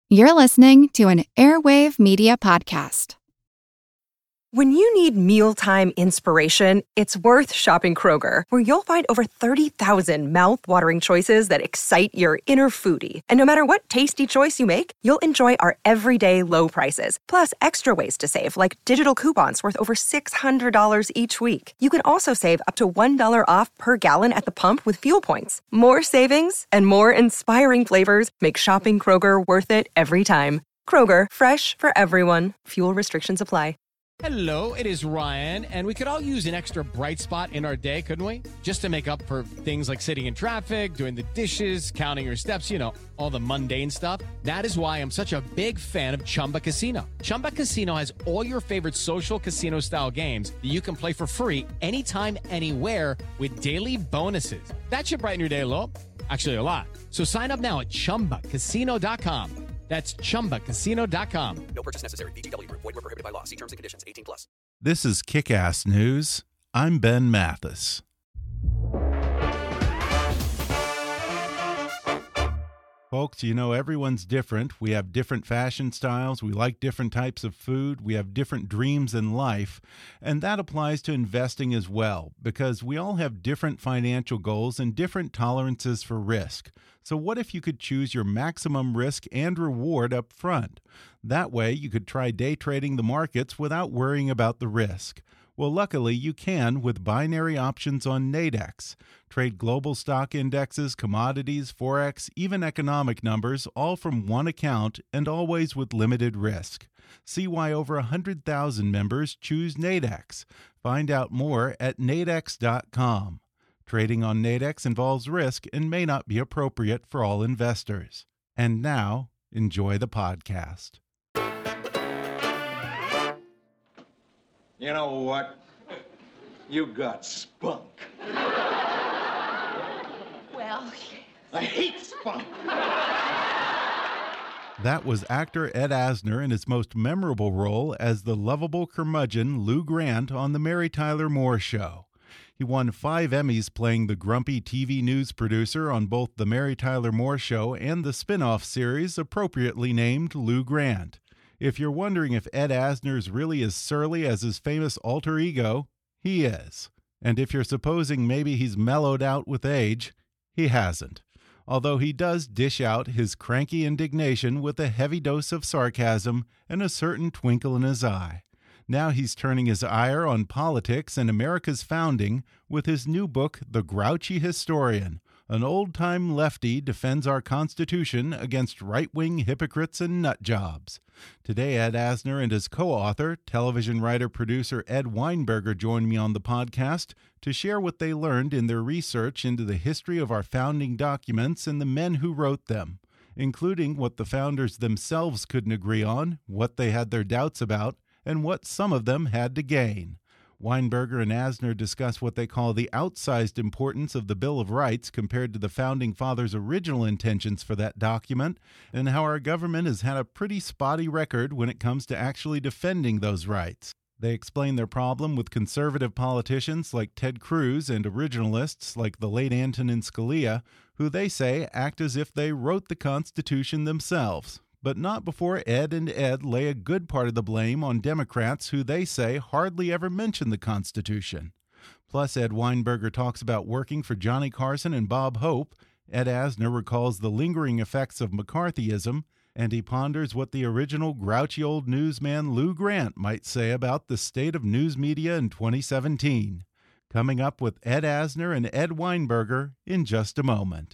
You're listening to an Airwave Media Podcast. When you need mealtime inspiration, it's worth shopping Kroger, where you'll find over 30,000 mouth-watering choices that excite your inner foodie. And no matter what tasty choice you make, you'll enjoy our everyday low prices, plus extra ways to save, like digital coupons worth over $600 each week. You can also save up to $1 off per gallon at the pump with fuel points. More savings and more inspiring flavors make shopping Kroger worth it every time. Kroger, fresh for everyone. Fuel restrictions apply. Hello, it is Ryan, and we could all use an extra bright spot in our day, couldn't we? Just to make up for things like sitting in traffic, doing the dishes, counting your steps, all the mundane stuff. That is why I'm such a big fan of Chumba Casino. Chumba Casino has all your favorite social casino-style games that you can play for free anytime, anywhere with daily bonuses. That should brighten your day a little. Actually, a lot. So sign up now at ChumbaCasino.com. That's ChumbaCasino.com. No purchase necessary. VGW Group. Void where prohibited by law. See terms and conditions. 18+. This is Kick-Ass News. I'm Ben Mathis. Folks, everyone's different. We have different fashion styles. We like different types of food. We have different dreams in life. And that applies to investing as well, because we all have different financial goals and different tolerances for risk. So what if you could choose your maximum risk and reward up front? That way, you could try day trading the markets without worrying about the risk. Well, luckily, you can with binary options on Nadex. Trade global stock indexes, commodities, forex, even economic numbers, all from one account and always with limited risk. See why over 100,000 members choose Nadex. Find out more at nadex.com. Trading on Nadex involves risk and may not be appropriate for all investors. And now, enjoy the podcast. You know what? You got spunk. Well, I hate spunk. That was actor Ed Asner in his most memorable role as the lovable curmudgeon Lou Grant on The Mary Tyler Moore Show. He won 5 Emmys playing the grumpy TV news producer on both The Mary Tyler Moore Show and the spin-off series appropriately named Lou Grant. If you're wondering if Ed Asner's really as surly as his famous alter ego, he is. And if you're supposing maybe he's mellowed out with age, he hasn't. Although he does dish out his cranky indignation with a heavy dose of sarcasm and a certain twinkle in his eye. Now he's turning his ire on politics and America's founding with his new book, The Grouchy Historian. An old-time lefty defends our Constitution against right-wing hypocrites and nutjobs. Today, Ed Asner and his co-author, television writer-producer Ed Weinberger, joined me on the podcast to share what they learned in their research into the history of our founding documents and the men who wrote them, including what the founders themselves couldn't agree on, what they had their doubts about, and what some of them had to gain. Weinberger and Asner discuss what they call the outsized importance of the Bill of Rights compared to the Founding Fathers' original intentions for that document, and how our government has had a pretty spotty record when it comes to actually defending those rights. They explain their problem with conservative politicians like Ted Cruz and originalists like the late Antonin Scalia, who they say act as if they wrote the Constitution themselves. But not before Ed and Ed lay a good part of the blame on Democrats who they say hardly ever mention the Constitution. Plus, Ed Weinberger talks about working for Johnny Carson and Bob Hope. Ed Asner recalls the lingering effects of McCarthyism, and he ponders what the original grouchy old newsman Lou Grant might say about the state of news media in 2017. Coming up with Ed Asner and Ed Weinberger in just a moment.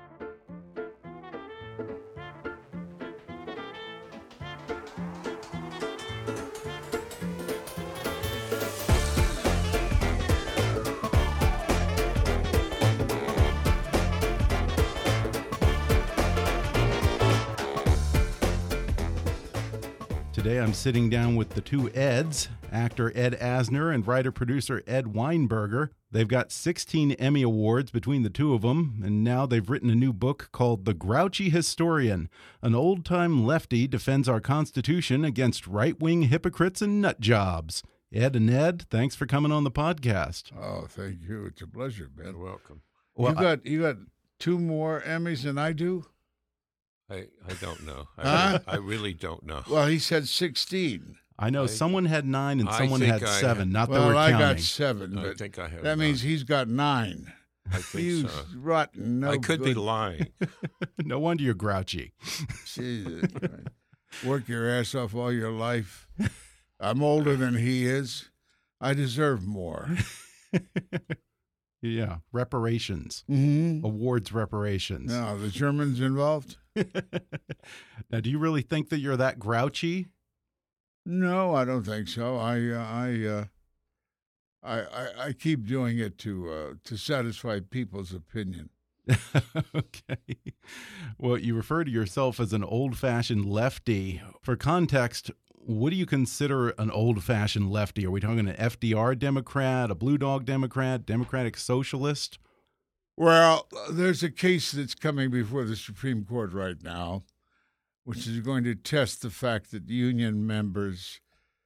Today I'm sitting down with the two Eds, actor Ed Asner and writer-producer Ed Weinberger. They've got 16 Emmy Awards between the two of them, and now they've written a new book called The Grouchy Historian. An old-time lefty defends our Constitution against right-wing hypocrites and nutjobs. Ed and Ed, thanks for coming on the podcast. Oh, thank you. It's a pleasure, Ben. Welcome. Well, you got 2 more Emmys than I do? I don't know. Huh? I really don't know. Well, he said 16. I know someone had 9 and I someone think had I 7. had- Not that Well, we're I counting. got 7, I but think I have that means 9. he's got 9. I think You so. rotten, no I could be good. lying. No wonder you're grouchy. Jesus Christ. Work your ass off all your life. I'm older than he is. I deserve more. Yeah, reparations, Mm-hmm. awards reparations. Now, the Germans involved? Now, do you really think that you're that grouchy? No, I don't think so. I keep doing it to satisfy people's opinion. Okay. Well, you refer to yourself as an old-fashioned lefty. For context, what do you consider an old-fashioned lefty? Are we talking an FDR Democrat, a Blue Dog Democrat, Democratic Socialist? Well, there's a case that's coming before the Supreme Court right now, which is going to test the fact that union members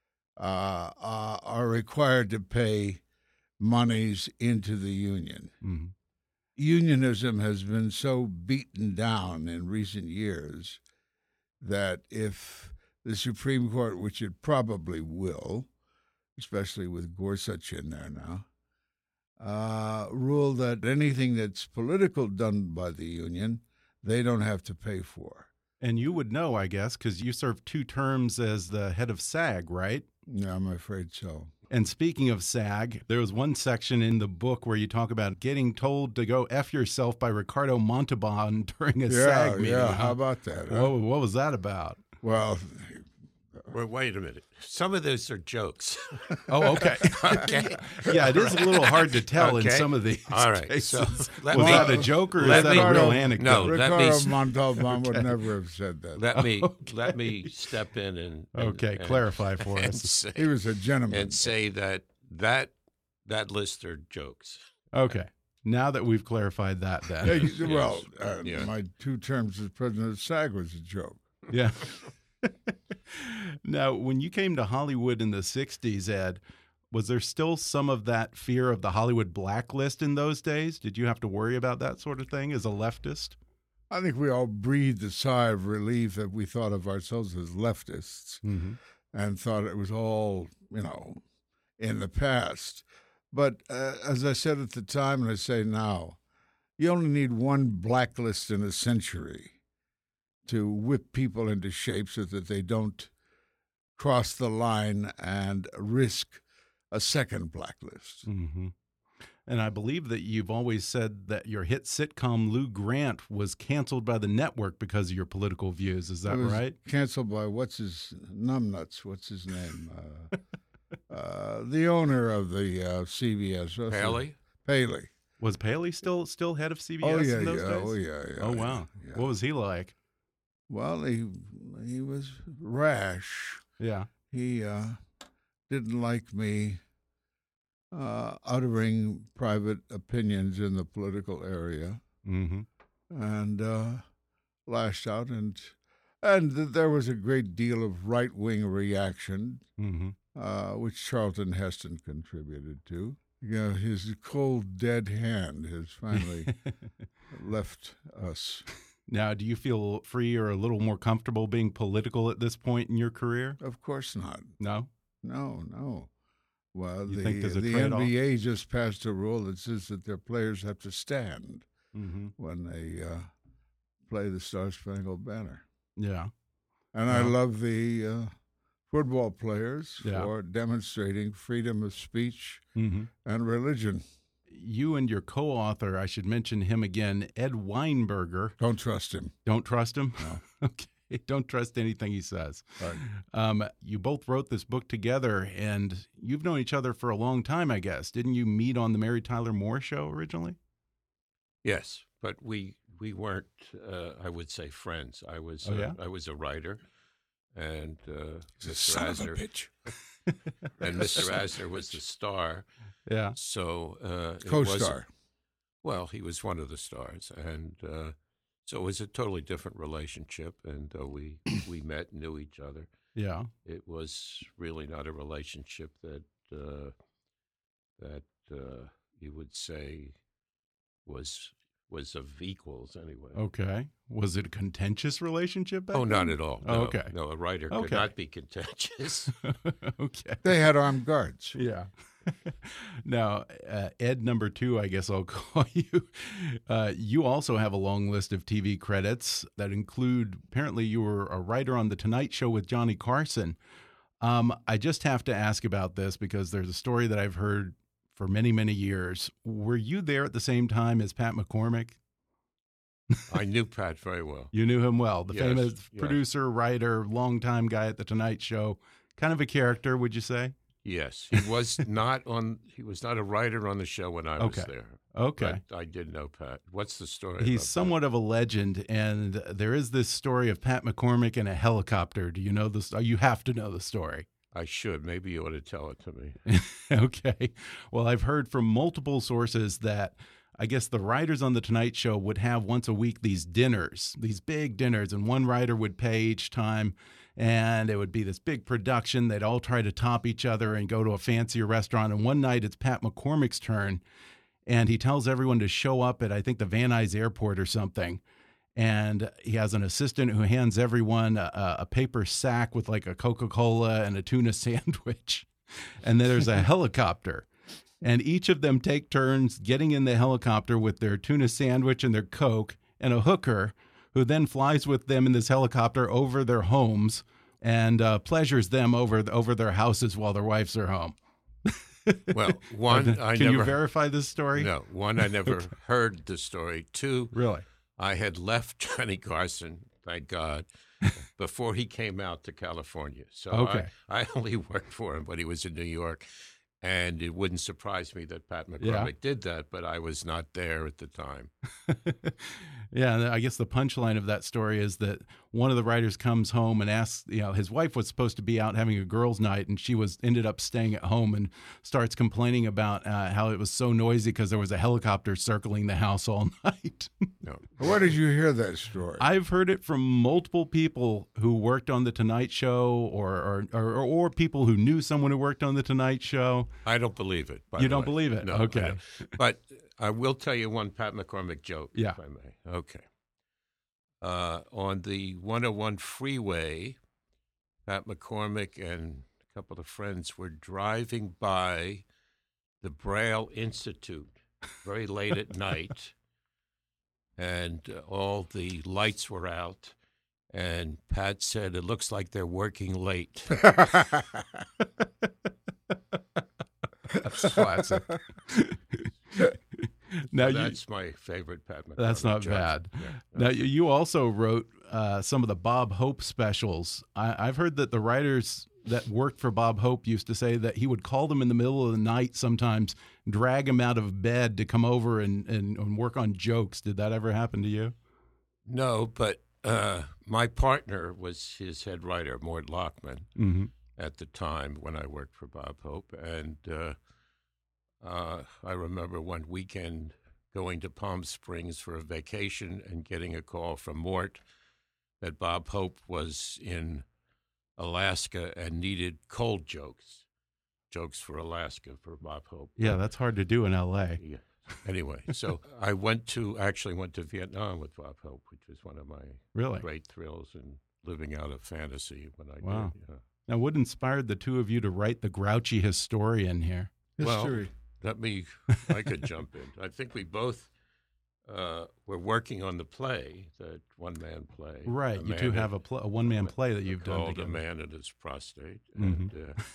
are required to pay monies into the union. Mm-hmm. Unionism has been so beaten down in recent years that if the Supreme Court, which it probably will, especially with Gorsuch in there now, rule that anything that's political done by the union, they don't have to pay for. And you would know, I guess, because you served 2 terms as the head of SAG, right? Yeah, I'm afraid so. And speaking of SAG, there was one section in the book where you talk about getting told to go F yourself by Ricardo Montalban during a SAG meeting. Yeah, how about that? Huh? Whoa, what was that about? Well, Well, wait a minute. Some of those are jokes. Oh, okay. Okay. Yeah, it is a little hard to tell in Okay. some of these All right, cases. so Was let me- that a joke or is let that me- a real No, anecdote? no. Let me- Ricardo Montalban would never have said that. Let me step in and Okay, clarify for and us. say, He was a gentleman. and say that list are jokes. Okay. Now that we've clarified that, Yeah, then. well, Yeah. my 2 terms as president of SAG was a joke. Yeah. Now, when you came to Hollywood in the 60s, Ed, was there still some of that fear of the Hollywood blacklist in those days? Did you have to worry about that sort of thing as a leftist? I think we all breathed a sigh of relief that we thought of ourselves as leftists and thought it was all, in the past. But as I said at the time, and I say now, you only need one blacklist in a century to whip people into shape so that they don't cross the line and risk a second blacklist. Mm-hmm. And I believe that you've always said that your hit sitcom Lou Grant was canceled by the network because of your political views. Is that It was right? canceled by what's his name? The owner of the CBS. Paley. Was Paley still head of CBS Oh yeah, in those yeah. days? Oh yeah, yeah. Oh wow. yeah. What was he like? Well, he was rash. Yeah. He didn't like me uttering private opinions in the political area, Mm-hmm. and lashed out, and there was a great deal of right-wing reaction, Mm-hmm. which Charlton Heston contributed to. His cold, dead hand has finally left us. Now, do you feel free or a little more comfortable being political at this point in your career? Of course not. No? No. Well, You think there's a the trade-off? NBA just passed a rule that says that their players have to stand Mm-hmm. when they play the Star-Spangled Banner. Yeah. And I love the football players Yeah. for demonstrating freedom of speech Mm-hmm. and religion. You and your co-author, I should mention him again, Ed Weinberger. Don't trust him. Don't trust him? No. Okay. Don't trust anything he says. Right. You both wrote this book together, and you've known each other for a long time, I guess. Didn't you meet on the Mary Tyler Moore Show originally? Yes, but we weren't. I would say friends. I was. Oh, yeah? I was a writer, and He's a Mr. son of a Asner, bitch. and Mr. Asner was the star. Yeah. So it Co-star. wasn't- Well, he was one of the stars, and so it was a totally different relationship. And we met, knew each other. Yeah. It was really not a relationship that you would say was was of equals anyway. Okay. Was it a contentious relationship back Oh, then? not at all. No, okay. No, a writer could not be contentious. Okay. They had armed guards. Yeah. Now, Ed number 2, I guess I'll call you. You also have a long list of TV credits that include, apparently you were a writer on The Tonight Show with Johnny Carson. I just have to ask about this because there's a story that I've heard for many, many years. Were you there at the same time as Pat McCormick? I knew Pat very well. You knew him well. The Yes, famous yes. producer, writer, longtime guy at The Tonight Show. Kind of a character, would you say? Yes, he was not on. He was not a writer on the show when I was there. Okay. But I did know Pat. What's the story? He's about somewhat of a legend, and there is this story of Pat McCormick in a helicopter. Do you know this? You have to know the story. I should. Maybe you ought to tell it to me. Okay. Well, I've heard from multiple sources that I guess the writers on The Tonight Show would have once a week these dinners, these big dinners, and one writer would pay each time, and it would be this big production. They'd all try to top each other and go to a fancier restaurant. And one night it's Pat McCormick's turn, and he tells everyone to show up at, I think, the Van Nuys Airport or something. And he has an assistant who hands everyone a paper sack with like a Coca-Cola and a tuna sandwich. And then there's a helicopter. And each of them take turns getting in the helicopter with their tuna sandwich and their Coke, and a hooker who then flies with them in this helicopter over their homes and pleasures them over their houses while their wives are home. Well, one, Can you verify this story? No. One, I never heard the story. Two, Really? I had left Johnny Carson, thank God, before he came out to California. So Okay. I only worked for him when he was in New York. And it wouldn't surprise me that Pat McCormick did that, but I was not there at the time. Yeah, I guess the punchline of that story is that one of the writers comes home and asks, his wife was supposed to be out having a girls' night, and she ended up staying at home and starts complaining about how it was so noisy because there was a helicopter circling the house all night. No. Where did you hear that story? I've heard it from multiple people who worked on The Tonight Show or people who knew someone who worked on The Tonight Show. I don't believe it. You don't believe it? No, Okay. I don't. But I will tell you one Pat McCormick joke, Yeah. if I may. Okay. On the 101 freeway, Pat McCormick and a couple of friends were driving by the Braille Institute very late at night, and all the lights were out. And Pat said, "It looks like they're working late." That's classic. Now That's my favorite Pat McCormick. That's not joke. bad. Yeah. Now, you also wrote some of the Bob Hope specials. I've heard that the writers that worked for Bob Hope used to say that he would call them in the middle of the night sometimes, drag them out of bed to come over and work on jokes. Did that ever happen to you? No, but my partner was his head writer, Mort Lockman, at the time when I worked for Bob Hope. And I remember one weekend going to Palm Springs for a vacation and getting a call from Mort that Bob Hope was in Alaska and needed cold jokes for Alaska for Bob Hope. Yeah, that's hard to do in L.A. Yeah. Anyway, so I actually went to Vietnam with Bob Hope, which was one of my great thrills in living out a fantasy when I did. Yeah. Now, what inspired the two of you to write the grouchy historian here? History. Well, I could jump in. I think we both were working on the play, the one-man play. Right, you two have a one-man play that you've done called together. A Man and His Prostate. And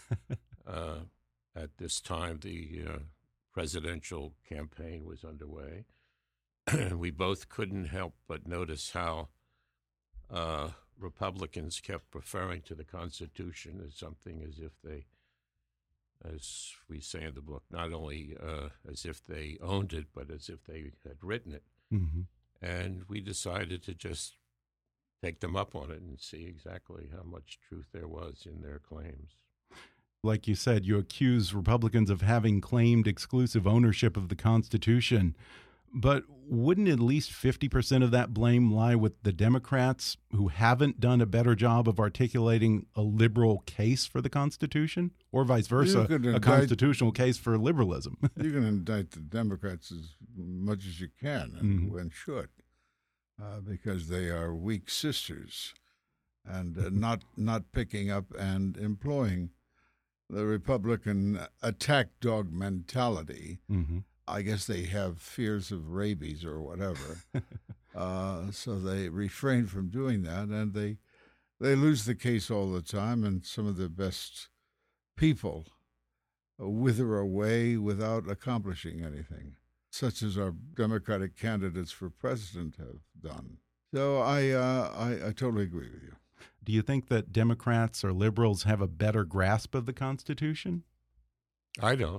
at this time, the presidential campaign was underway. And we both couldn't help but notice how Republicans kept referring to the Constitution as something as if they, as we say in the book, not only as if they owned it, but as if they had written it. And we decided to just take them up on it and see exactly how much truth there was in their claims. Like you said, you accuse Republicans of having claimed exclusive ownership of the Constitution. But wouldn't at least 50% of that blame lie with the Democrats who haven't done a better job of articulating a liberal case for the Constitution? Or vice versa, a constitutional case for liberalism? You can indict the Democrats as much as you can and should, because they are weak sisters and not picking up and employing the Republican attack dog mentality. I guess they have fears of rabies or whatever, so they refrain from doing that, and they lose the case all the time, and some of the best people wither away without accomplishing anything, such as our Democratic candidates for president have done. So I totally agree with you. Do you think that Democrats or liberals have a better grasp of the Constitution? I don't.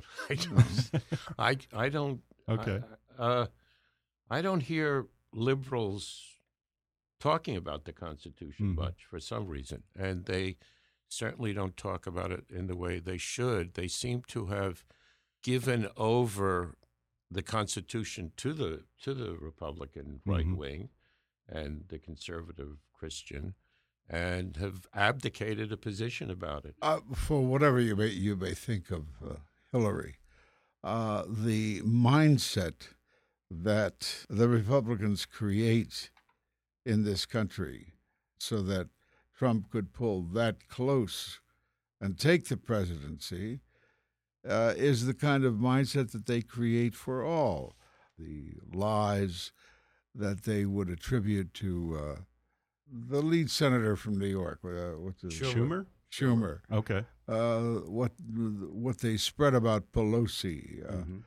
I don't. Okay. I don't hear liberals talking about the Constitution much for some reason, and they certainly don't talk about it in the way they should. They seem to have given over the Constitution to the Republican right wing and the conservative Christian, and have abdicated a position about it. For whatever you may think of Hillary, the mindset that the Republicans create in this country so that Trump could pull that close and take the presidency is the kind of mindset that they create for all. The lies that they would attribute to the lead senator from New York, what's his Schumer? Schumer. Okay. What they spread about Pelosi.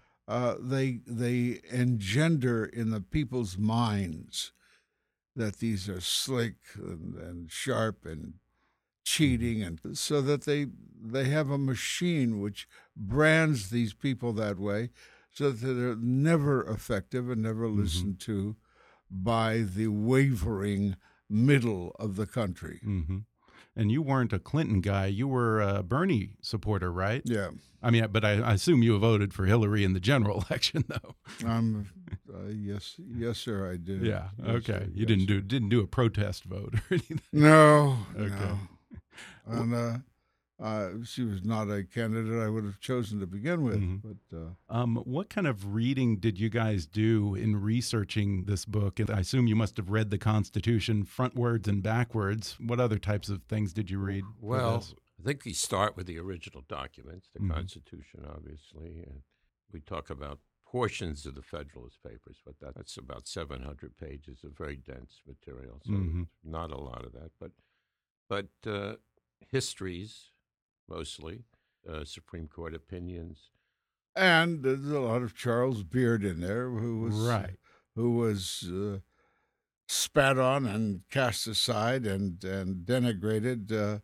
They engender in the people's minds that these are slick and sharp and cheating, and so that they have a machine which brands these people that way, so that they're never effective and never listened to by the wavering middle of the country. And you weren't a Clinton guy. You were a Bernie supporter, right? Yeah. I mean, but I assume you voted for Hillary in the general election, though. Yes, sir, I did. Yeah. Yes, Okay. sir, You yes, didn't do a protest vote or anything. No. Okay. No. And she was not a candidate I would have chosen to begin with. But what kind of reading did you guys do in researching this book? And I assume you must have read the Constitution frontwards and backwards. What other types of things did you read? Well, I think we start with the original documents, the Constitution, obviously, and we talk about portions of the Federalist Papers, but that's about 700 pages of very dense material, so not a lot of that. But histories, mostly, Supreme Court opinions. And there's a lot of Charles Beard in there, who was spat on and cast aside and denigrated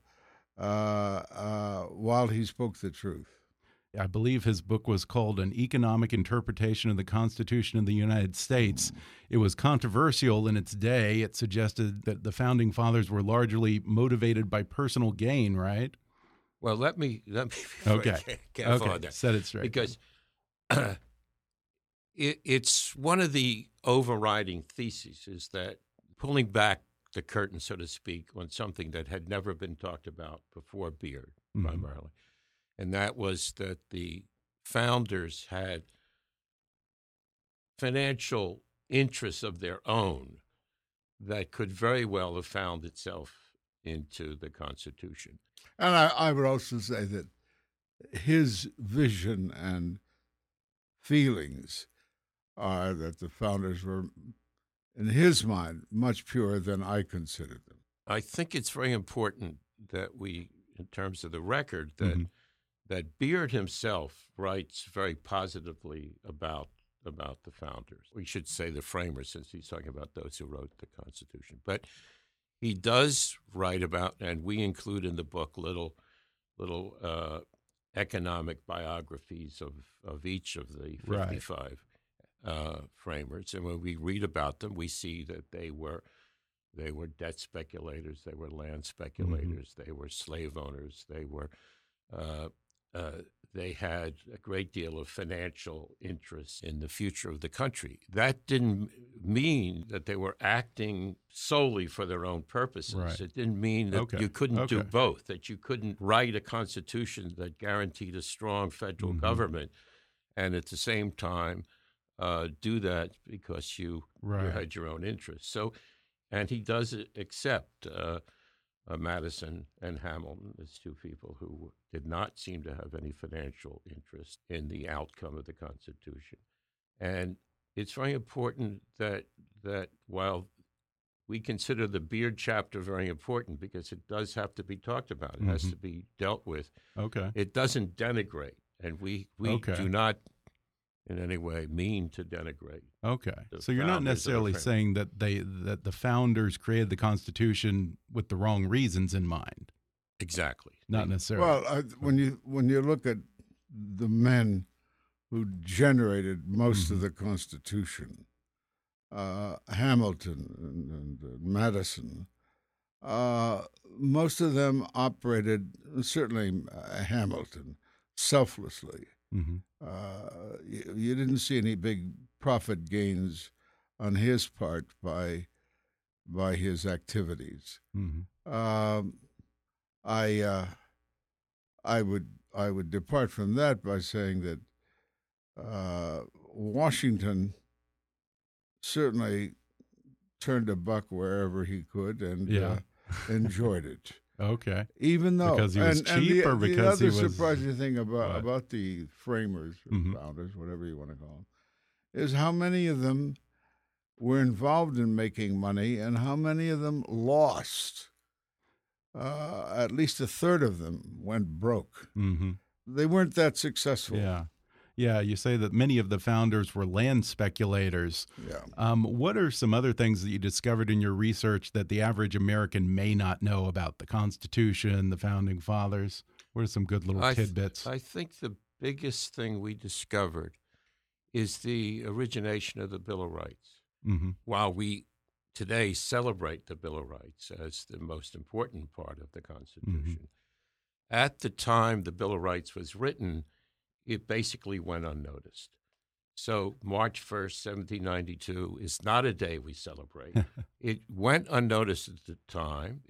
while he spoke the truth. I believe his book was called An Economic Interpretation of the Constitution of the United States. It was controversial in its day. It suggested that the Founding Fathers were largely motivated by personal gain, right? Well, let me okay. Get on that. Set it straight. Because it's one of the overriding theses is that pulling back the curtain, so to speak, on something that had never been talked about before Beard, primarily. And that was that the founders had financial interests of their own that could very well have found itself into the Constitution. And I would also say that his vision and feelings are that the founders were, in his mind, much purer than I considered them. I think it's very important that we, in terms of the record, that Beard himself writes very positively about the founders. We should say the framers, since he's talking about those who wrote the Constitution. But he does write about, and we include in the book little economic biographies of each of the 55 framers. And when we read about them, we see that they were debt speculators, they were land speculators, they were slave owners, they were they had a great deal of financial interest in the future of the country. That didn't mean that they were acting solely for their own purposes. Right. It didn't mean that you couldn't do both, that you couldn't write a constitution that guaranteed a strong federal government and at the same time do that because you had your own interests. So, and he does accept Madison and Hamilton as two people who did not seem to have any financial interest in the outcome of the Constitution. And it's very important that while we consider the Beard chapter very important because it does have to be talked about, it has to be dealt with. Okay. It doesn't denigrate, and we do not in any way mean to denigrate. Okay. So you're not necessarily saying that that the founders created the Constitution with the wrong reasons in mind. Exactly. Not necessarily. Well, when you look at the men who generated most of the Constitution, Hamilton and Madison, most of them operated, certainly Hamilton, selflessly. You didn't see any big profit gains on his part by his activities. I would depart from that by saying that Washington certainly turned a buck wherever he could and enjoyed it. Okay. Even though because he was cheap, or because he was. The other surprising thing about the framers, or founders, whatever you want to call them, is how many of them were involved in making money and how many of them lost. At least a third of them went broke. They weren't that successful. Yeah, you say that many of the founders were land speculators. Yeah. What are some other things that you discovered in your research that the average American may not know about the Constitution, the Founding Fathers? What are some good little tidbits? I think the biggest thing we discovered is the origination of the Bill of Rights. While we today celebrate the Bill of Rights as the most important part of the Constitution, at the time the Bill of Rights was written, it basically went unnoticed. So March 1st, 1792 is not a day we celebrate. It went unnoticed at the time.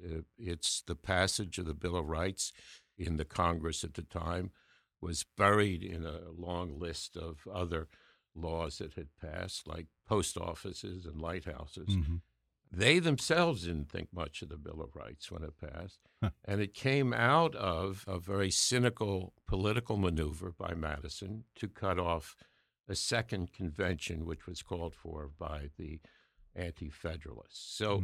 It's the passage of the Bill of Rights in the Congress at the time was buried in a long list of other laws that had passed, like post offices and lighthouses. They themselves didn't think much of the Bill of Rights when it passed. And it came out of a very cynical political maneuver by Madison to cut off a second convention, which was called for by the Anti-Federalists. So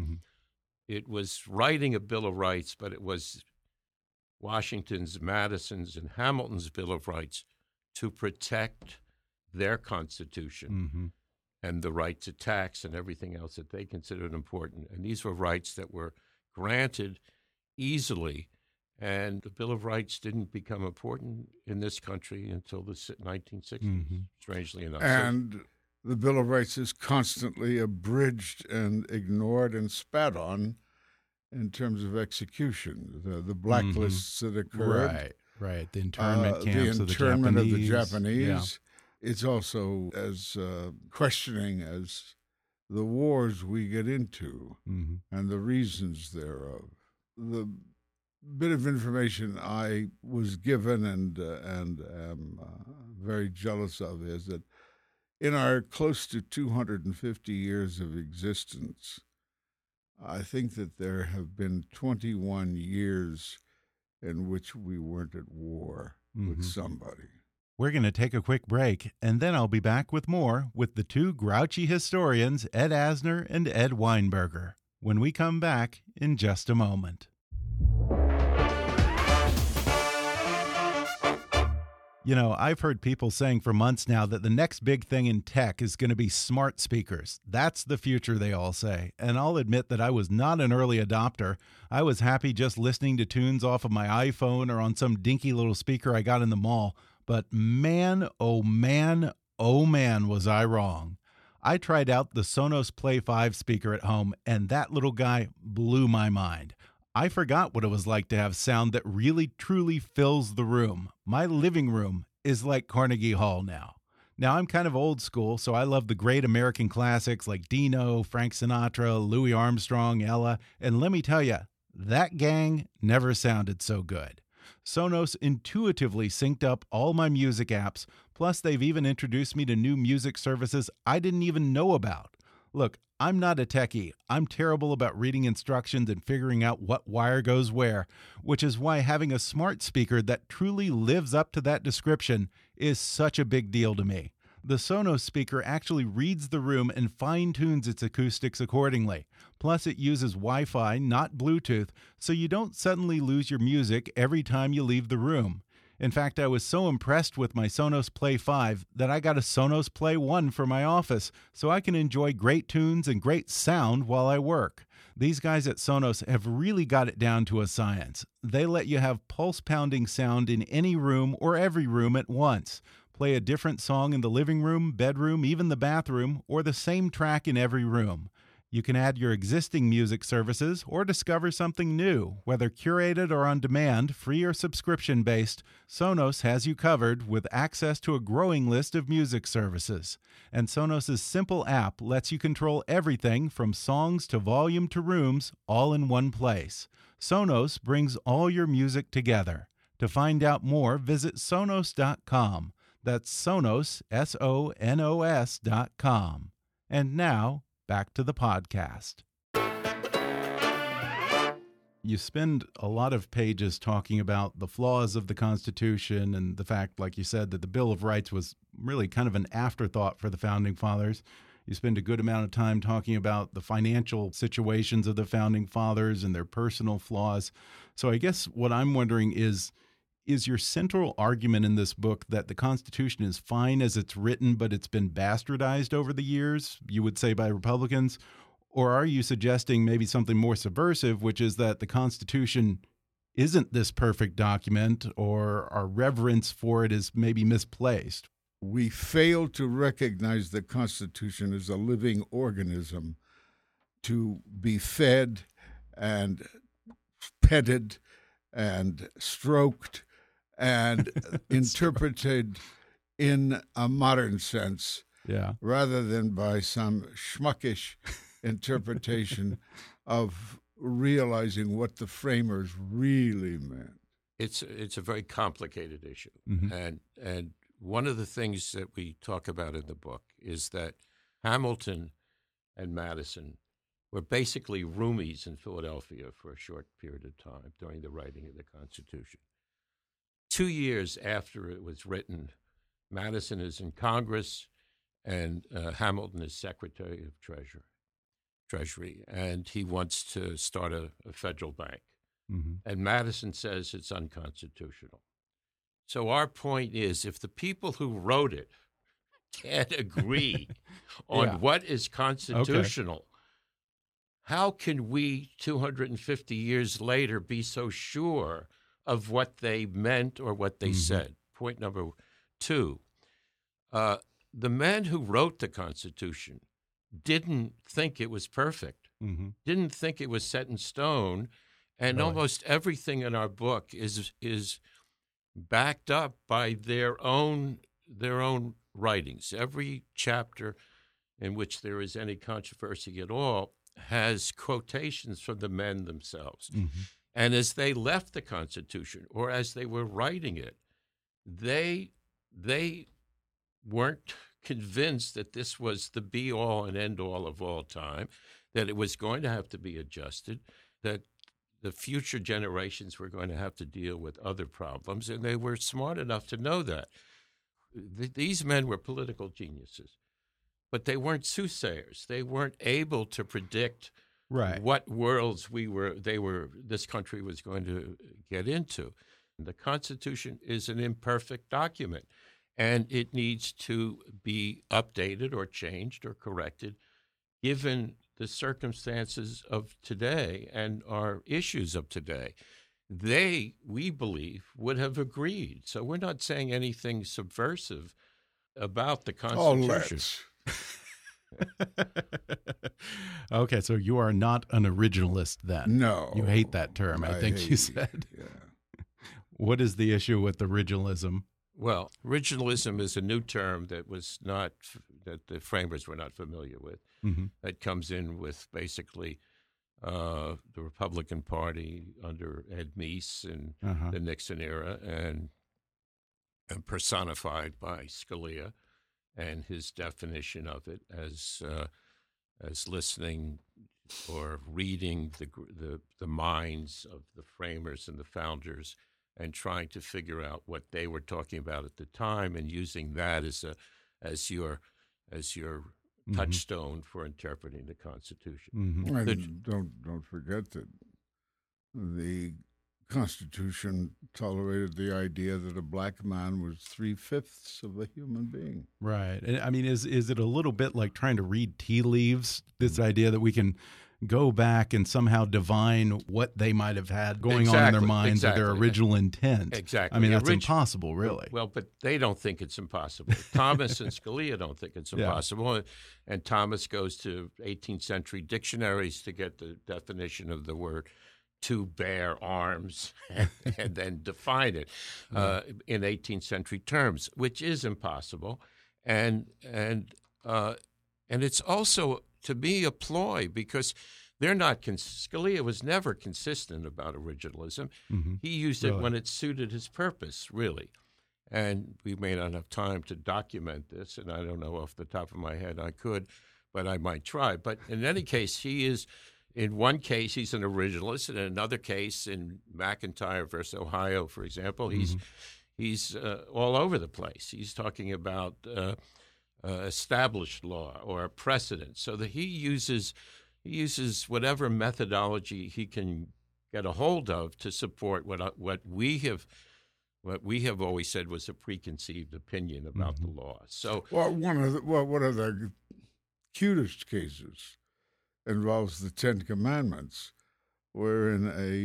it was writing a Bill of Rights, but it was Washington's, Madison's, and Hamilton's Bill of Rights to protect their Constitution and the right to tax and everything else that they considered important. And these were rights that were granted easily. And the Bill of Rights didn't become important in this country until the 1960s, strangely enough. And the Bill of Rights is constantly abridged and ignored and spat on in terms of execution. The blacklists that occurred. Right. The internment camps of the Japanese. The internment of the Japanese. Yeah. It's also as questioning as the wars we get into and the reasons thereof. The bit of information I was given and am very jealous of is that in our close to 250 years of existence, I think that there have been 21 years in which we weren't at war with somebody. We're going to take a quick break, and then I'll be back with more with the two grouchy historians, Ed Asner and Ed Weinberger, when we come back in just a moment. You know, I've heard people saying for months now that the next big thing in tech is going to be smart speakers. That's the future, they all say. And I'll admit that I was not an early adopter. I was happy just listening to tunes off of my iPhone or on some dinky little speaker I got in the mall. But man, oh man, was I wrong. I tried out the Sonos Play 5 speaker at home, and that little guy blew my mind. I forgot what it was like to have sound that really, truly fills the room. My living room is like Carnegie Hall now. Now, I'm kind of old school, so I love the great American classics like Dino, Frank Sinatra, Louis Armstrong, Ella, and let me tell you, that gang never sounded so good. Sonos intuitively synced up all my music apps, plus they've even introduced me to new music services I didn't even know about. Look, I'm not a techie. I'm terrible about reading instructions and figuring out what wire goes where, which is why having a smart speaker that truly lives up to that description is such a big deal to me. The Sonos speaker actually reads the room and fine-tunes its acoustics accordingly. Plus, it uses Wi-Fi, not Bluetooth, so you don't suddenly lose your music every time you leave the room. In fact, I was so impressed with my Sonos Play 5 that I got a Sonos Play 1 for my office, so I can enjoy great tunes and great sound while I work. These guys at Sonos have really got it down to a science. They let you have pulse-pounding sound in any room or every room at once. Play a different song in the living room, bedroom, even the bathroom, or the same track in every room. You can add your existing music services or discover something new. Whether curated or on demand, free or subscription-based, Sonos has you covered with access to a growing list of music services. And Sonos' simple app lets you control everything from songs to volume to rooms, all in one place. Sonos brings all your music together. To find out more, visit Sonos.com. That's Sonos, SONOS.com. And now, back to the podcast. You spend a lot of pages talking about the flaws of the Constitution and the fact, like you said, that the Bill of Rights was really kind of an afterthought for the Founding Fathers. You spend a good amount of time talking about the financial situations of the Founding Fathers and their personal flaws. So I guess what I'm wondering is your central argument in this book that the Constitution is fine as it's written, but it's been bastardized over the years, you would say, by Republicans? Or are you suggesting maybe something more subversive, which is that the Constitution isn't this perfect document, or our reverence for it is maybe misplaced? We fail to recognize the Constitution as a living organism to be fed and petted and stroked and interpreted in a modern sense, rather than by some schmuckish interpretation of realizing what the framers really meant. It's a very complicated issue, and one of the things that we talk about in the book is that Hamilton and Madison were basically roomies in Philadelphia for a short period of time during the writing of the Constitution. 2 years after it was written, Madison is in Congress and Hamilton is Secretary of Treasury, and he wants to start a federal bank. And Madison says it's unconstitutional. So our point is, if the people who wrote it can't agree on what is constitutional, how can we 250 years later be so sure of what they meant or what they said? Point number two, the men who wrote the Constitution didn't think it was perfect, didn't think it was set in stone, and almost everything in our book is backed up by their own writings. Every chapter in which there is any controversy at all has quotations from the men themselves. And as they left the Constitution, or as they were writing it, they weren't convinced that this was the be-all and end-all of all time, that it was going to have to be adjusted, that the future generations were going to have to deal with other problems, and they were smart enough to know that. These men were political geniuses, but they weren't soothsayers. They weren't able to predict what worlds this country was going to get into. The Constitution is an imperfect document, and it needs to be updated or changed or corrected given the circumstances of today and our issues of today. They, we believe, would have agreed. So we're not saying anything subversive about the Constitution. Okay, so you are not an originalist then? No. You hate that term, I think you said. What is the issue with originalism? Well, originalism is a new term that the framers were not familiar with. That comes in with basically the Republican Party under Ed Meese in the Nixon era, and personified by Scalia and his definition of it as listening or reading the minds of the framers and the founders, and trying to figure out what they were talking about at the time, and using that as your touchstone for interpreting the Constitution. And don't forget that the Constitution tolerated the idea that a black man was 3/5 of a human being. Right. And I mean, is it a little bit like trying to read tea leaves? This idea that we can go back and somehow divine what they might have had going on in their minds or their original intent. Exactly. I mean, that's impossible, really. Well, but they don't think it's impossible. Thomas and Scalia don't think it's impossible. And Thomas goes to 18th century dictionaries to get the definition of the word to bear arms and then define it in 18th century terms, which is impossible. And it's also, to me, a ploy, because they're not. Scalia was never consistent about originalism. He used it when it suited his purpose, really. And we may not have time to document this, and I don't know off the top of my head I could, but I might try. But in any case, he is. In one case, he's an originalist. In another case, in McIntyre versus Ohio, for example, he's all over the place. He's talking about established law or a precedent, so that he uses whatever methodology he can get a hold of to support what we have always said was a preconceived opinion about the law. So, one of the cutest cases involves the Ten Commandments, wherein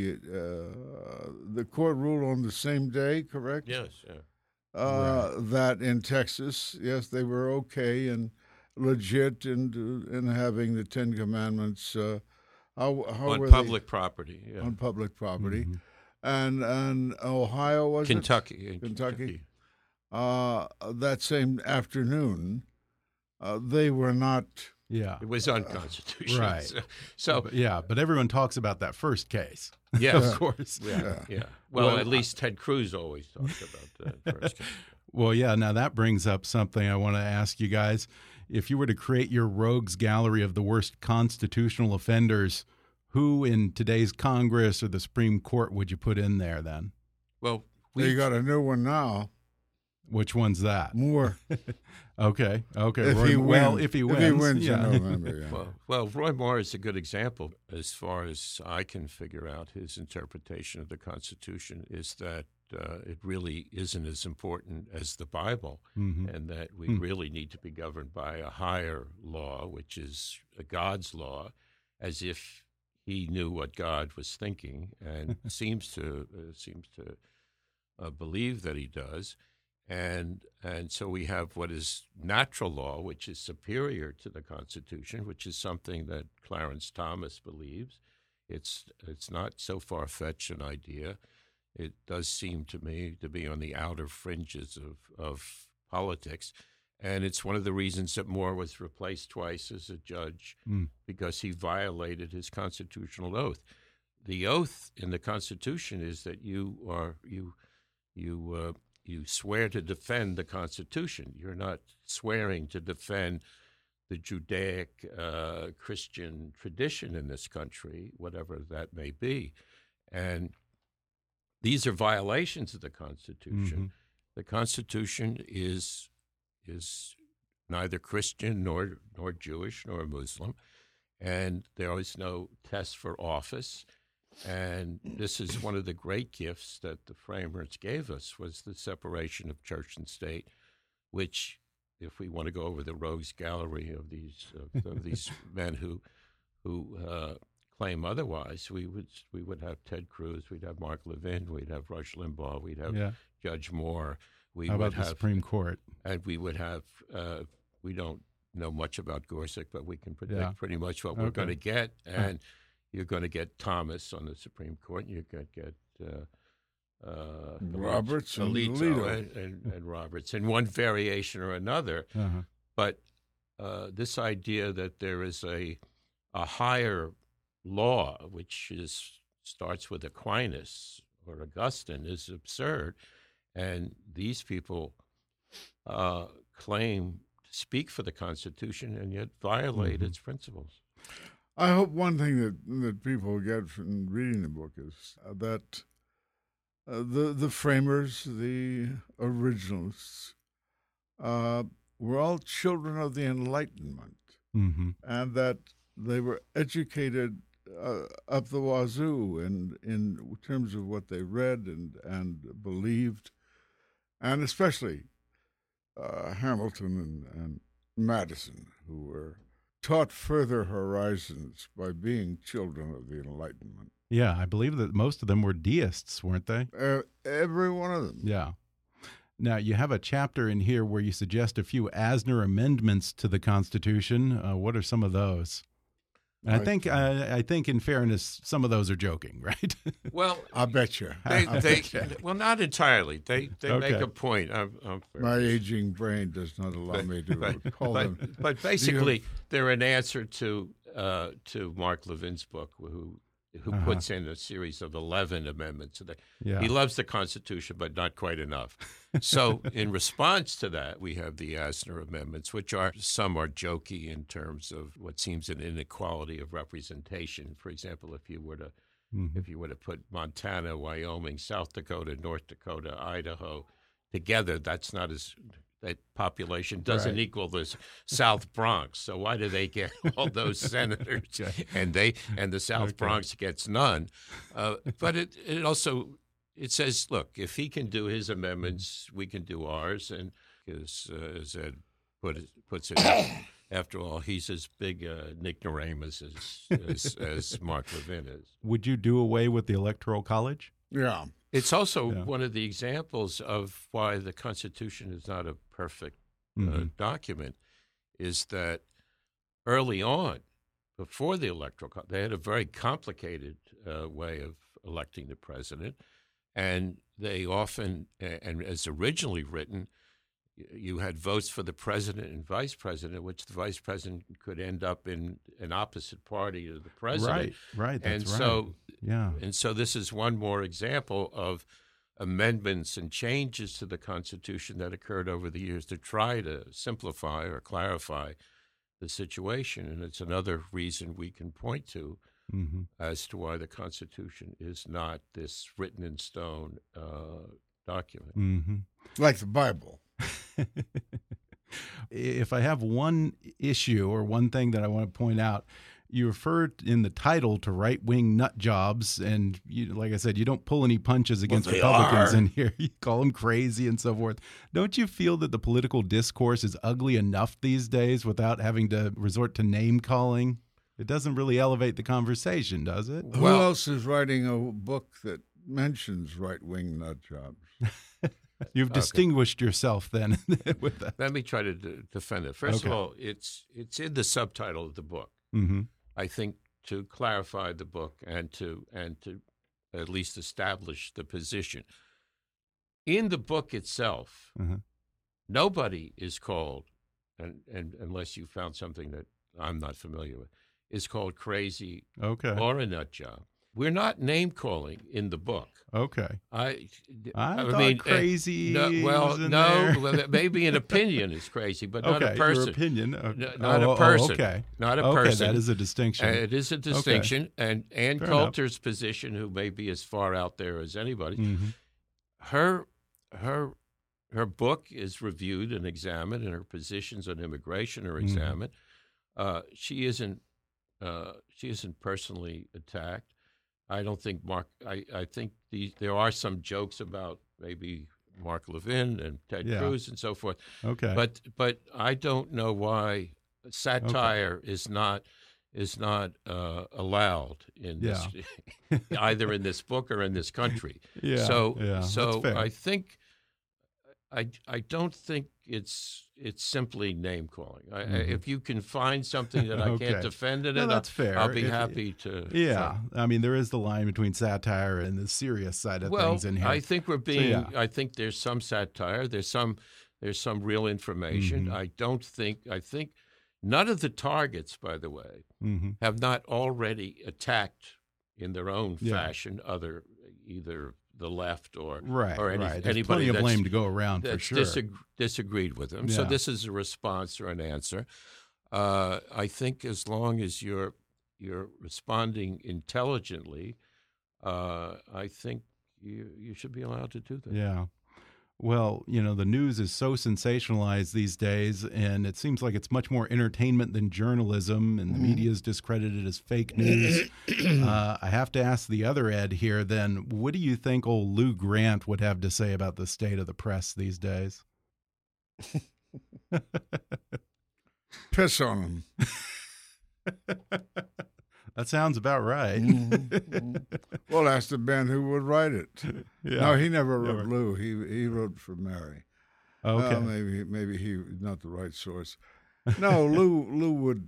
the court ruled on the same day, correct? Yes, that in Texas, yes, they were okay and legit in having the Ten Commandments on public property. Yeah. On public property, and Ohio was Kentucky. That same afternoon, they were not. Yeah, it was unconstitutional. Right. So but everyone talks about that first case. Yeah, of course. Yeah. Well, at least Ted Cruz always talks about that first case. Well, yeah. Now that brings up something I want to ask you guys. If you were to create your rogues gallery of the worst constitutional offenders, who in today's Congress or the Supreme Court would you put in there then? Well, you got a new one now. Which one's that? Moore. Okay. If he wins yeah. in November. Yeah. Well, Roy Moore is a good example. As far as I can figure out, his interpretation of the Constitution is that it really isn't as important as the Bible, and that we really need to be governed by a higher law, which is God's law, as if he knew what God was thinking, and seems to believe that he does. And so we have what is natural law, which is superior to the Constitution, which is something that Clarence Thomas believes. It's not so far-fetched an idea. It does seem to me to be on the outer fringes of politics. And it's one of the reasons that Moore was replaced twice as a judge, because he violated his constitutional oath. The oath in the Constitution is that you swear to defend the Constitution. You're not swearing to defend the Judaic Christian tradition in this country, whatever that may be. And these are violations of the Constitution. The Constitution is neither Christian nor Jewish nor Muslim, and there is no test for office. And this is one of the great gifts that the framers gave us, was the separation of church and state, which, if we want to go over the rogues gallery of these men who claim otherwise, we would have Ted Cruz, we'd have Mark Levin, we'd have Rush Limbaugh, we'd have Judge Moore. How about the Supreme Court? And we would have, we don't know much about Gorsuch, but we can predict pretty much what we're going to get. And you're going to get Thomas on the Supreme Court, and you're going to get Roberts and Alito. and Roberts in one variation or another. Uh-huh. But this idea that there is a higher law, which starts with Aquinas or Augustine, is absurd. And these people claim to speak for the Constitution and yet violate its principles. I hope one thing that people get from reading the book is that the framers, the originalists, were all children of the Enlightenment, and that they were educated up the wazoo in terms of what they read and believed, and especially Hamilton and Madison, who were taught further horizons by being children of the Enlightenment. Yeah, I believe that most of them were deists, weren't they? Every one of them. Yeah. Now, you have a chapter in here where you suggest a few Asner amendments to the Constitution. What are some of those? And I think, in fairness, some of those are joking, right? Well, I bet you. Well, not entirely. They make a point. My aging brain does not allow me to call them. But basically, they're an answer to Mark Levin's book, who puts in a series of 11 amendments. He loves the Constitution, but not quite enough. So in response to that, we have the Asner amendments, which some are jokey in terms of what seems an inequality of representation. For example, if you were to put Montana, Wyoming, South Dakota, North Dakota, Idaho together, that population doesn't equal the South Bronx. So why do they get all those senators and the South Bronx gets none? But it also says, look, if he can do his amendments, we can do ours. And as Ed puts it, after all, he's as big an ignoramus as Mark Levin is. Would you do away with the Electoral College? Yeah. It's also one of the examples of why the Constitution is not a perfect document, is that early on, before the Electoral College, they had a very complicated way of electing the president. And they often, and as originally written, you had votes for the president and vice president, which the vice president could end up in an opposite party to the president. Right. That's And so this is one more example of amendments and changes to the Constitution that occurred over the years to try to simplify or clarify the situation. And it's another reason we can point to as to why the Constitution is not this written in stone document. Like the Bible. If I have one issue or one thing that I want to point out, you referred in the title to right-wing nut jobs, and like I said, you don't pull any punches against Republicans in here. You call them crazy and so forth. Don't you feel that the political discourse is ugly enough these days without having to resort to name-calling? It doesn't really elevate the conversation, does it? Who else is writing a book that mentions right-wing nut jobs? You've distinguished yourself then with that. Let me try to defend it. First of all, it's in the subtitle of the book. I think to clarify the book and to at least establish the position. In the book itself, nobody is called, and unless you found something that I'm not familiar with, is called crazy or a nut job. We're not name calling in the book. Okay. I mean, crazy. Well, maybe an opinion is crazy, but not a person. Your opinion. Not a person. Okay. Not a person. That is a distinction. It is a distinction. And Ann Coulter's position, who may be as far out there as anybody, her book is reviewed and examined, and her positions on immigration are examined. She isn't personally attacked. I don't think Mark. I think there are some jokes about maybe Mark Levin and Ted Cruz and so forth. Okay. But I don't know why satire is not allowed in this, either in this book or in this country. So that's fair. I think I don't think it's simply name calling. If you can find something that I can't defend it, that's fair. I'll be happy to. Yeah, I mean, there is the line between satire and the serious side of things in here. I think we're being. I think there's some satire. There's some real information. I think none of the targets, by the way, have not already attacked in their own fashion either the left or anybody. Plenty of blame to go around for sure. Disagreed with them. So this is a response or an answer. I think as long as you're responding intelligently, I think you should be allowed to do that. Yeah. Well, the news is so sensationalized these days, and it seems like it's much more entertainment than journalism, and the media is discredited as fake news. I have to ask the other Ed here, then, what do you think old Lou Grant would have to say about the state of the press these days? Piss on him. That sounds about right. Well, ask the Ben who would write it. Yeah. No, he never wrote Lou. He wrote for Mary. Okay. Maybe he was not the right source. No, Lou would.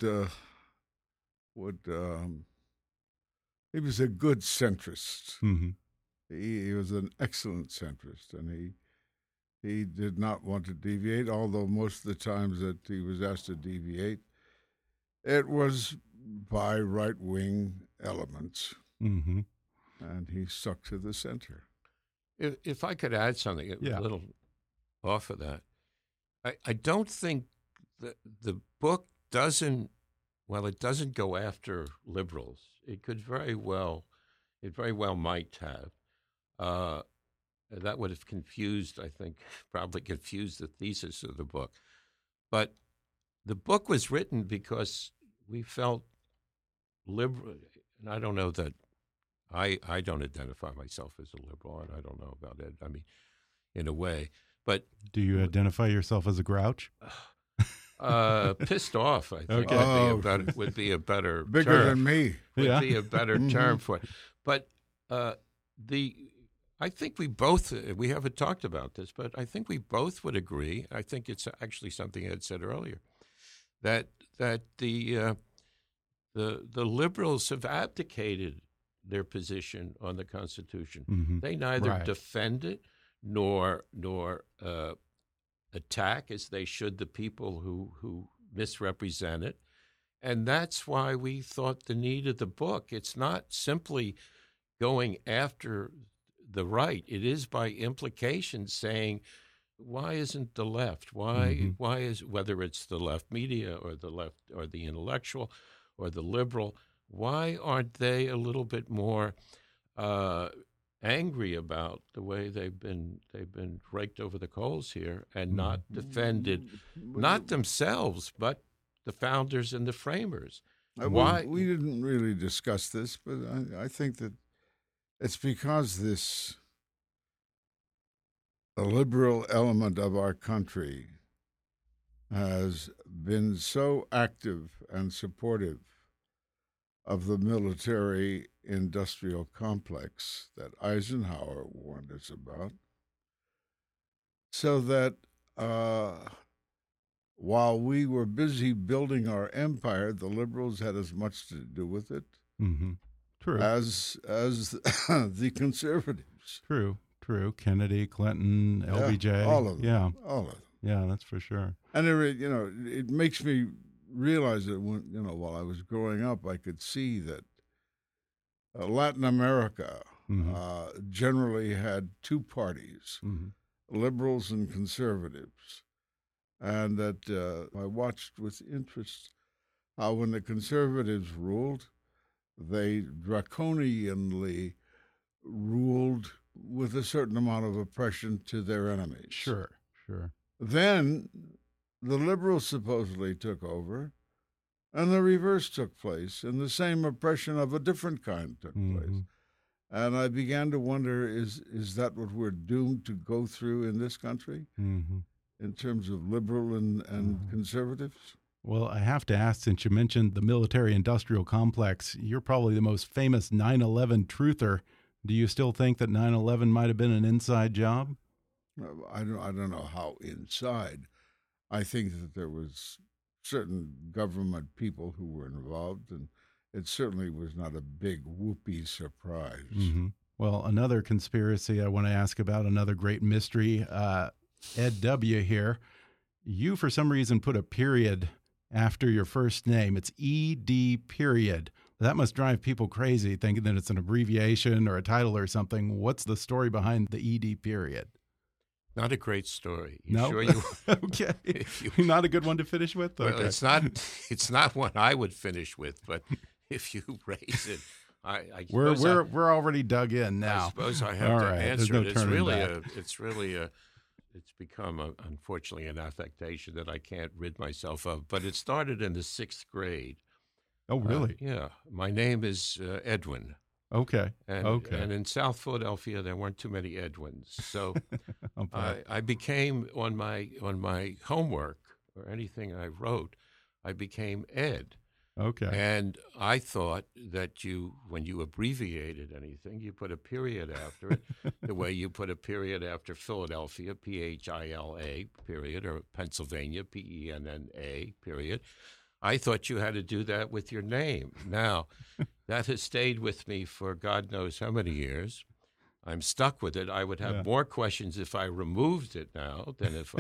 He was a good centrist. He was an excellent centrist, and he did not want to deviate. Although most of the times that he was asked to deviate, it was by right-wing elements, and he stuck to the center. If I could add something a little off of that, I don't think that the book doesn't go after liberals. It very well might have. That would have probably confused the thesis of the book. But the book was written because we felt liberal, and I don't know that I don't identify myself as a liberal, and I don't know about Ed. I mean, in a way, but do you identify yourself as a grouch? Pissed off, I think, would be a better bigger term. than me. Would be a better term for it. But I think we haven't talked about this, but I think we both would agree. I think it's actually something Ed said earlier, that the liberals have abdicated their position on the Constitution. They neither defend it nor attack as they should the people who misrepresent it. And that's why we thought the need of the book. It's not simply going after the right. It is by implication saying, why isn't the left? Why is, whether it's the left media or the left or the intellectual or the liberal, why aren't they a little bit more angry about the way they've been raked over the coals here and not defended, not themselves, but the founders and the framers? Why? We didn't really discuss this, but I think that it's because the liberal element of our country has been so active and supportive of the military-industrial complex that Eisenhower warned us about, so that while we were busy building our empire, the liberals had as much to do with it True. as the conservatives. True. Kennedy, Clinton, LBJ. All of them. Yeah. All of them. Yeah, that's for sure. And it makes me realize that while I was growing up, I could see that Latin America generally had two parties, liberals and conservatives, and that I watched with interest how when the conservatives ruled, they draconianly ruled with a certain amount of oppression to their enemies. Sure. Then the liberals supposedly took over, and the reverse took place, and the same oppression of a different kind took place. And I began to wonder, is that what we're doomed to go through in this country in terms of liberal and conservatives? Well, I have to ask, since you mentioned the military-industrial complex, you're probably the most famous 9/11 truther. Do you still think that 9/11 might have been an inside job? I don't know how inside. I think that there was certain government people who were involved, and it certainly was not a big whoopee surprise. Mm-hmm. Well, another conspiracy I want to ask about, another great mystery. Ed W. here. You, for some reason, put a period after your first name. It's E.D. period. That must drive people crazy, thinking that it's an abbreviation or a title or something. What's the story behind the E.D. period? Not a great story. No? Sure you Okay. Not a good one to finish with? Well, Okay. it's not one I would finish with, but if you raise it, We're already dug in now. I suppose I have All to right. answer There's no it. turning It's become unfortunately an affectation that I can't rid myself of. But it started in the 6th grade. Oh, really? Yeah. My name is Edwin. Okay. And in South Philadelphia, there weren't too many Edwins. So I became, on my homework or anything I wrote, I became Ed. Okay. And I thought that when you abbreviated anything, you put a period after it, the way you put a period after Philadelphia, Phila, period, or Pennsylvania, Penna, period. I thought you had to do that with your name. Now, that has stayed with me for God knows how many years. I'm stuck with it. I would have more questions if I removed it now than if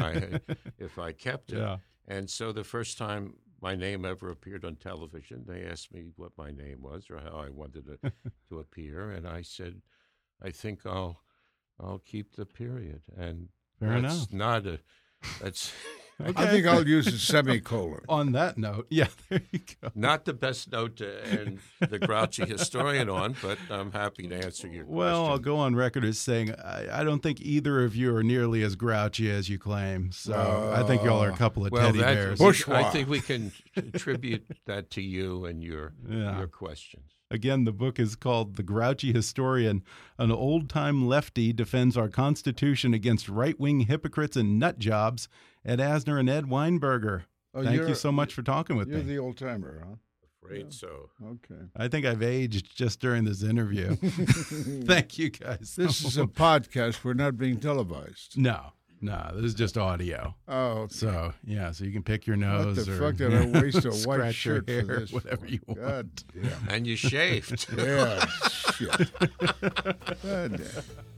I kept it. Yeah. And so the first time my name ever appeared on television, they asked me what my name was or how I wanted it to appear, and I said, I think I'll keep the period. And Fair that's enough. not a that's I think I'll use a semicolon. On that note, yeah, there you go. not the best note to end the grouchy historian on, but I'm happy to answer your Well, question. I'll go on record as saying I don't think either of you are nearly as grouchy as you claim. So I think y'all are a couple of teddy bears. Bourgeois. I think we can attribute that to you and your questions. Again, the book is called The Grouchy Historian. An old-time lefty defends our Constitution against right-wing hypocrites and nut jobs. Ed Asner and Ed Weinberger. Thank you so much for talking with me. You're the old-timer, huh? Afraid so. Okay. I think I've aged just during this interview. Thank you, guys. This is a podcast. We're not being televised. No, this is just audio. Oh, okay. So, so you can pick your nose. What the or, fuck did I waste a white scratch your shirt hair, for this? whatever you want. God damn. And you shaved. Yeah, shit. God damn.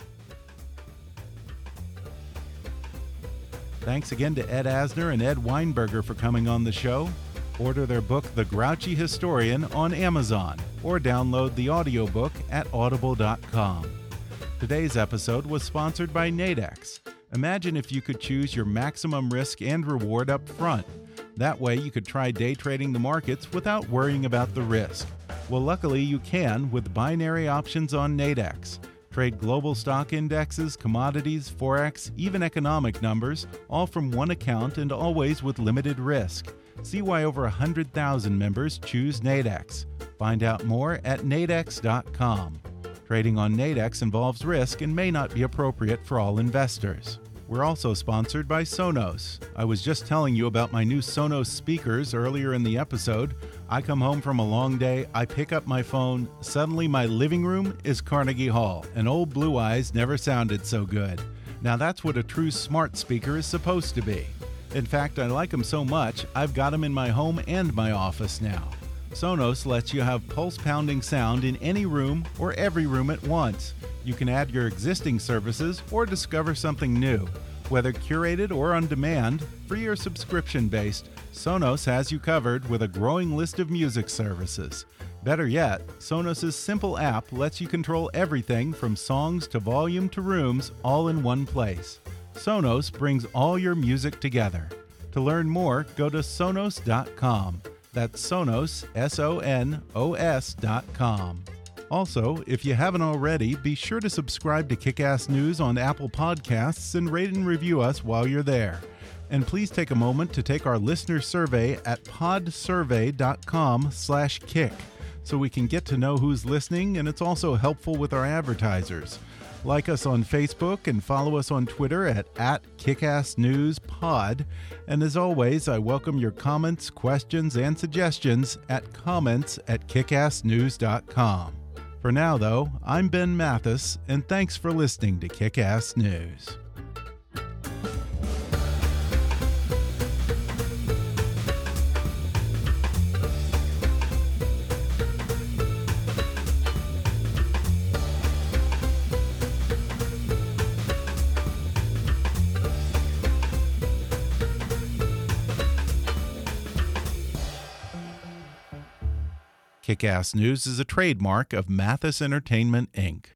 Thanks again to Ed Asner and Ed Weinberger for coming on the show. Order their book, The Grouchy Historian, on Amazon, or download the audiobook at audible.com. Today's episode was sponsored by Nadex. Imagine if you could choose your maximum risk and reward up front. That way you could try day trading the markets without worrying about the risk. Well, luckily you can with binary options on Nadex. Trade global stock indexes, commodities, forex, even economic numbers, all from one account and always with limited risk. See why over 100,000 members choose Nadex. Find out more at nadex.com. Trading on Nadex involves risk and may not be appropriate for all investors. We're also sponsored by Sonos. I was just telling you about my new Sonos speakers earlier in the episode. I come home from a long day, I pick up my phone, suddenly my living room is Carnegie Hall, and old Blue Eyes never sounded so good. Now that's what a true smart speaker is supposed to be. In fact, I like them so much, I've got them in my home and my office now. Sonos lets you have pulse-pounding sound in any room or every room at once. You can add your existing services or discover something new. Whether curated or on demand, free or subscription-based, Sonos has you covered with a growing list of music services. Better yet, Sonos' simple app lets you control everything from songs to volume to rooms all in one place. Sonos brings all your music together. To learn more, go to Sonos.com. That's Sonos, SONOS.com. Also, if you haven't already, be sure to subscribe to Kick-Ass News on Apple Podcasts and rate and review us while you're there. And please take a moment to take our listener survey at podsurvey.com/kick so we can get to know who's listening, and it's also helpful with our advertisers. Like us on Facebook and follow us on Twitter at KickassNewsPod. And as always, I welcome your comments, questions, and suggestions at comments@kickassnews.com. For now, though, I'm Ben Mathis, and thanks for listening to Kick-Ass News. Kick-Ass News is a trademark of Mathis Entertainment, Inc.